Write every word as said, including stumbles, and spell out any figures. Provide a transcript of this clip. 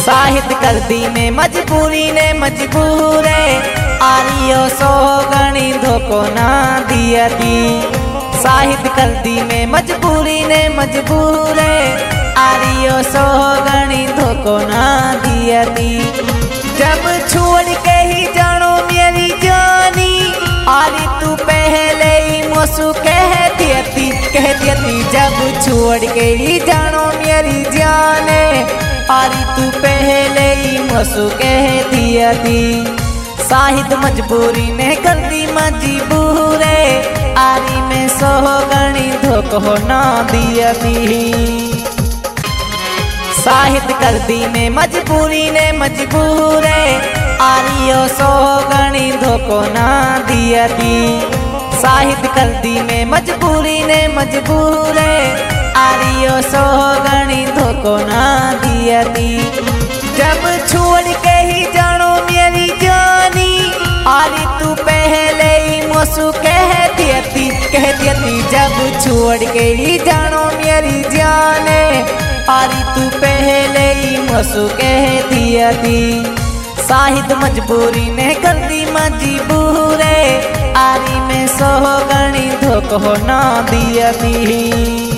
साहिद कर दी ने मजबूरी ने मजबूरे आरियो सो गणी धोको ना दिया दी। साहिद कर दी ने मजबूरी ने मजबूरे आरियो सो गणी धोको ना दिया दी। जब छोड़ के ही जानो मेरी जानी आरी तू पहले ही मोसू कहती थी कहती थी। जब छोड़ के ही जानो मेरी जाने आरी तू पहले ही मोसू कहती थी। साहिद मजबूरी ने कर दी मजबूरे आरी में सो गणी धोखो ना दिया दी। साहिद कर दी ने मजबूरी ने मजबूरे आरियो सो गणी धोखो ना दिया दी। साहिद कर दी ने मजबूरी ने मजबूरे आरियो सो गणी धोखो ना दिया दी। जब छोड़ के ही जानो मेरी जानी आरी तू पहले ही मोसू कहती थी कहती थी। जब छोड़ के ही जानो मेरी जाने आरी तू पहले ही मोसू कहती थी। साहिद मजबूरी ने कर दी मजबूरे आरी में सो गणी धोखो ना दिया दी।